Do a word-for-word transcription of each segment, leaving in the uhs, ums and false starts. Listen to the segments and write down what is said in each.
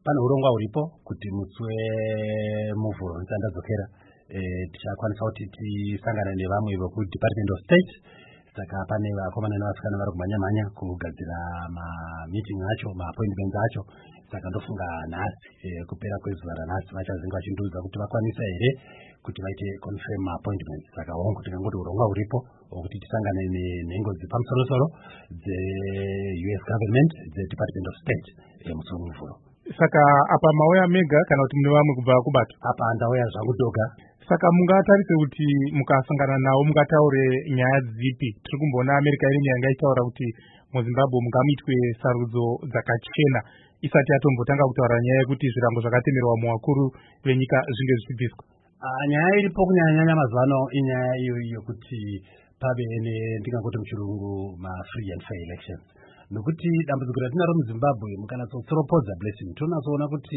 pane urongwa huripo kuti musi wemuvhuro ndadzokera tichakwanisa kuti tisangane nevamwe veku Department of State. Saka pane vakomana nevasikana vari kumhanya-mhanya kugadzira ma-meeting acho, ma-appointments acho. Saka ndofunga nhasi kupera kwezuva ranhasi vachazinga vachindiudza kuti vakwanisa here kuti vaite confirm appointments. Saka hongu tikangoti urongwa huripo hwekuti tisangane nenhengo dzepamusoro-soro dze-U S government, dze-Department of State musi wemuvhuro. Saka apa mauya mega kana kuti mune vamwe kubva kubato? Apa ndauya zvangu doga. Saka mungatarise kuti mukasangana navo mungataure nyaya dzipi? Tiri kumboona Amerika iri nyaya ingaitaura kuti muZimbabwe mungamuitwe sarudzo dzakachena isati yatombotanga kutaura nyaya yekuti zvirango zvakatemerwa muvakuru venyika zvinge zvichibviswa. Nyaya iripo kunyanya-nyanya mazuva ano inyaya iyo yokuti pave ndingangoti muchirungu ma-free and fair elections. Nokuti dambudziko ratinaro muZimbabwe mukanatsotsiropodza blessing tonatsoona kuti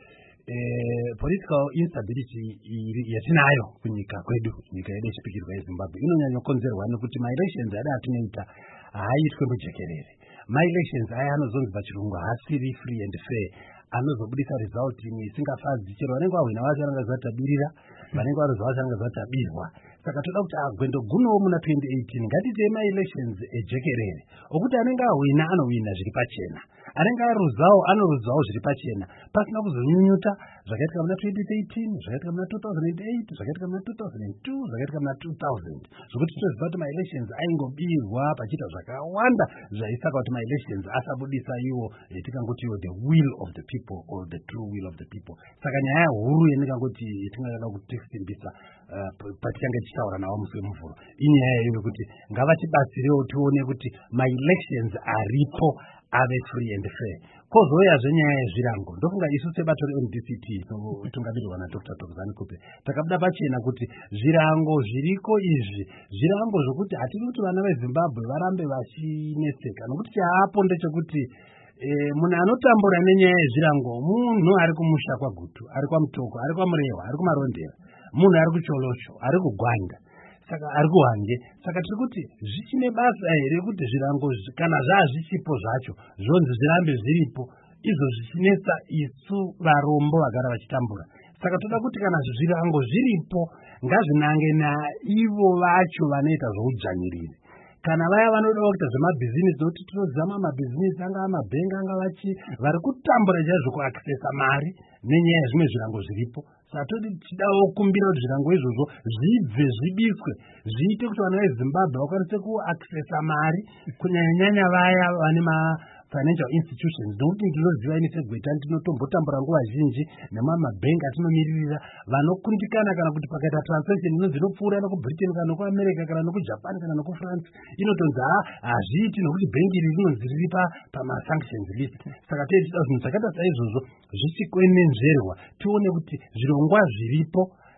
eh, political instability yatinayo kunyika kwedu, nyika yedu yechipikirwa yeZimbabwe inonyanya kukonzerwa nekuti ma-elections ada atinoita haaitwe mujekerere. Ma-elections aya anozonzi pachirungu haasiri free and fair, anozobudisa result isingafadzi. Chero vanenge vahwina vacho vanenge vatabirira, vanenge varozva vacho vanenge vatabirwa. Saka toda kuti agwendo gunowo muna twenty eighteen ngatite ma-elections ejekerere okuti anenge ahwina anohwina zviri pachena, anenge arudzawo anorudzawo zviri pachena, pasina kuzonyunyuta zvakaitika muna twenty thirteen, zvakaitika muna two thousand eight, zvakaitika muna two thousand two, zvakaitika muna two thousand, zvokuti toziva kuti ma-elections aingobirwa pachiita zvakawanda zvaisaka kuti ma-elections asabudisa iwo yatingangoti the will of the people or the true will of the people. Saka nyaya huru yandingangoti yatingada kuti tisimbisa uh, patichange tichitaura navo musi wemuvhuro inyaya iyo yekuti ngavachibatsirewo tione kuti ma-elections aripo ave free and fair. Kozouya zvenyaya yezvirango, ndofunga isu sebato re-N D C T tungamirirwa naDr Thokozani Kupe takabuda pachena kuti zvirango zviriko izvi zvirango zvokuti hatiri kuti vana veZimbabwe varambe vachineseka, nokuti chaapo ndechekuti eh, munhu anotambura nenyaya yezvirango munhu ari kumusha kwaGutu, ari kwaMutoko, ari kwaMurehwa, ari kuMarondera, munhu ari kuCholosho, ari kuGwanda, saka ari kuHwange. Saka tiri kuti zvichine basa here kuti zvirango kana zvaazvichipo zvacho zvonzi zvirambe zviripo, izvo zvichinetsa isu varombo vagara vachitambura. Saka toda kuti kana zvirango zviripo ngazvinange naivo vacho vanoita zvoudzvanyiriri. Kana vaya vanodawo kuita zvemabhizinesi, nokuti tinozama mabhizinesi angava mabhengi anga vachi vari kutambura chaizvo kuaccessa mari nenyaya yezvimwe zvirango zviripo. Saka toti tidawo kumbira kuti zvirango izvozvo zvibve zvibiswe zviite kuti vana veZimbabwe vakwanise kuaccessa mari, kunyanya-nyanya vaya vane ma financial institutions. Nokuti ndinoziva ini seGweta ndinotombotambura nguva zhinji nemamabhengi atinomiririra vanokundikana kana kuti pakaita transaction inonzi inopfuura nokuBritain kana nokuAmerica kana nokuJapan kana nokuFrance inotonzi hazviiti nokuti bhengi iri rinonzi riri pama-sanctions list. Saka teitida zvinhu zvakaita saizvozvo zvichikwenenzverwa tione kuti zvirongwa zviripo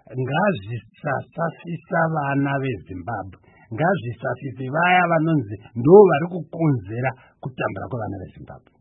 ngazvisasafisa vana veZimbabwe, ngazvisafise vaya vanonzi ndo vari kukonzera kutambura kwevana veZimbabwe.